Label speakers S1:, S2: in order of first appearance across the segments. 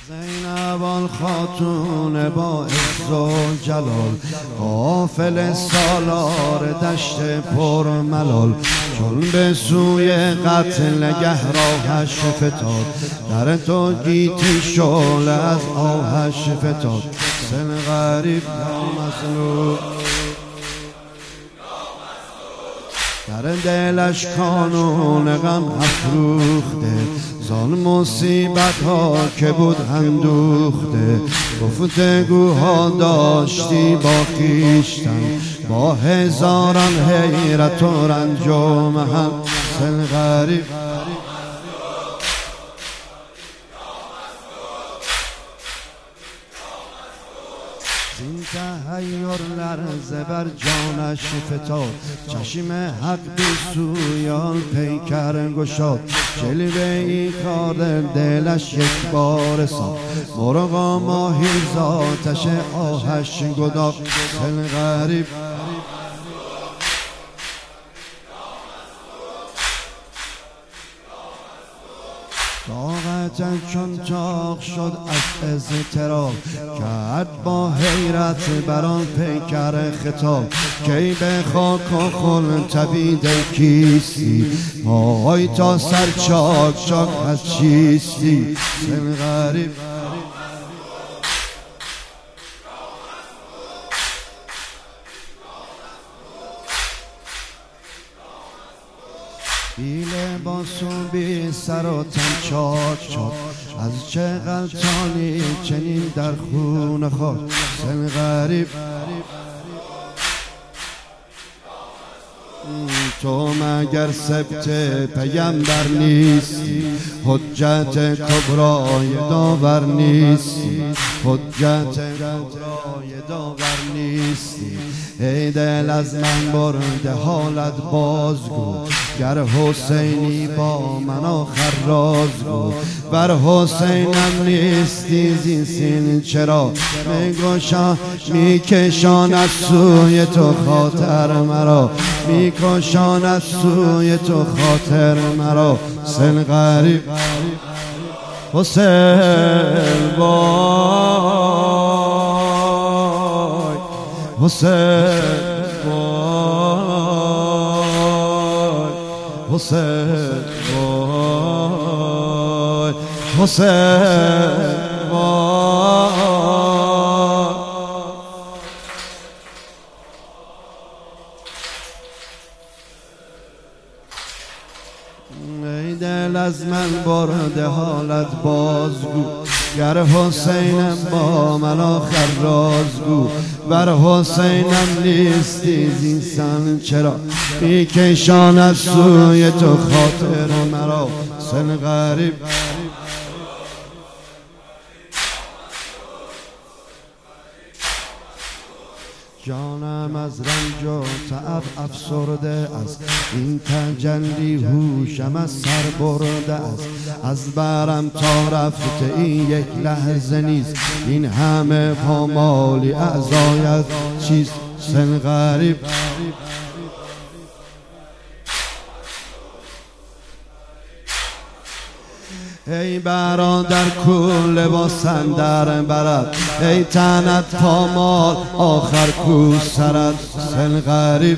S1: زینب آن خاتون با عز و جلال، قافل سالار دشت پر ملال، چون به سوی قتل گه راهش فتاد، در تو گیتی شعله از آهش فتاد. سن غریب یا مظلوم، در دلش کانون غم افروخته، زان مصیبت ها که بود اندوخته. گفتگوها داشتی با خویشتن، با هزاران حیرت و رنج و محن. سن غریب زین تحیر لرزه بر جانش فتاد، چشم حق به سوی آن پیکر گشاد. جلوه ای کار دلش یک بار ساخت، مرغا ماهی ذاتش آهش گداخت. سن غریب طاقت چون چاق شد از اضطراب، کرد با حیرت بران پیکر خطاب. کی به خاک و خون تبیده کیستی، پای تا سر چاک چاک از چیستی. سن غریب بی لباس و بی سر و تن چاک شد، از چه غلطانی چنین در خون خود. سن غریب تو مگر سبت پیمبر نیستی، حجت کبرای داور نیستی، حجت کبرای داور نیستی. ای دل از من برده حالت بازگو، گر حسینی با من آخر رازگو. بر حسینم نیستی زین سین چرا، میکشان از سوی تو خاطر مرا، میکشان از سوی تو خاطر مرا. سن غریب حسین وای، حسین وای، حسین وای، حسین وای. ای دل از من برده حالت بازگو، گر حسینم با من آخر رازگو. بر حسینم نیستی زین سن چرا، میکشان از سوی تو خاطر مرا. سن غریب جانم از رنج و تعب افسرده است، این تجلی هوشم از سر برده است. از برم تا رفته این یک لحظه نیست، این همه پامالی اعضایت چیست. سن غریب ای برادر کو لباسم در برد، ای تنت پامال آخر کو سرد. سن غریب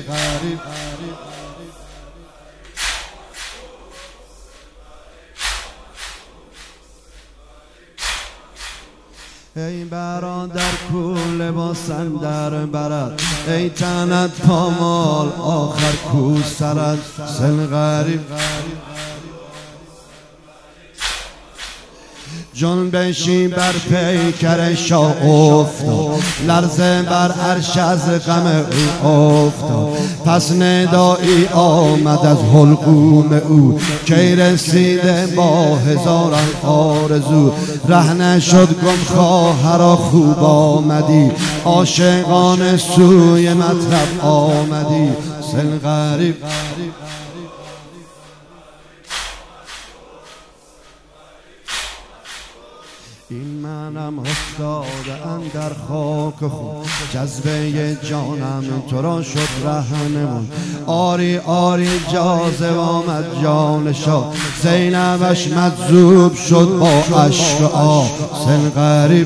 S1: ای برادر کو لباسم در برد، ای تنت پامال آخر کو سرد. سن غریب جنبشی بر پیکر شاه افتاد، لرزه بر عرش از غم او افتاد. پس ندایی آمد از حلقوم او، کی رسیده با هزاران آرزو. ره نشد گم خواهرا خوب آمدی، عاشقان سوی مطرب آمدی. سن غریب این منم افتاده اندر خاک خون، جذبه جانم تو را شد رهنمون. آری آری جاذب آمد جان شاه، زینبش مجذوب شد با عشق و آسن غریب.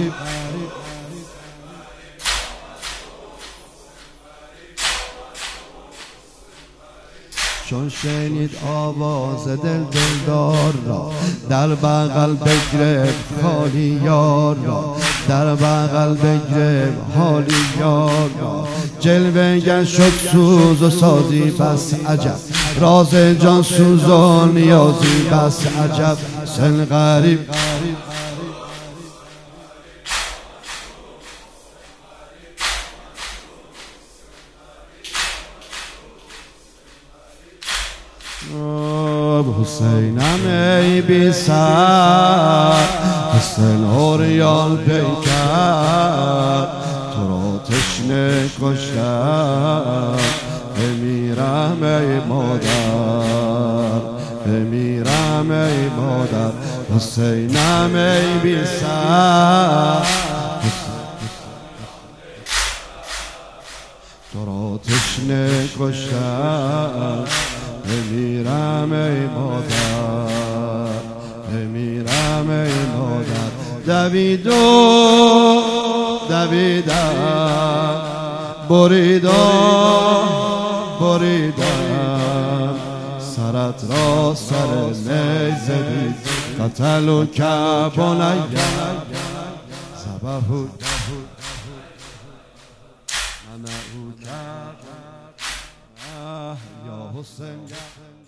S1: چون شنید آواز دلدار را، در بغل بگرفت حالی یار را، در بغل بگرفت حالی یار را. جلوه گر شد سوز و سازی بس عجب، راز جان سوز و نیازی بس عجب. سن غریب حسینم ای بی سر، حسین اوریان پیکر، تو را تشنه کشتم، بمیرم ای مادر، بمیرم ای مادر. حسینم ای بی سر، تو را تشنه کشتم، بمیرم ای مادر، بمیرم ای مادر. دویدم دویدم بریدم سرت را سر نیزه دید، قتل که بنیم سبهو یا حسین.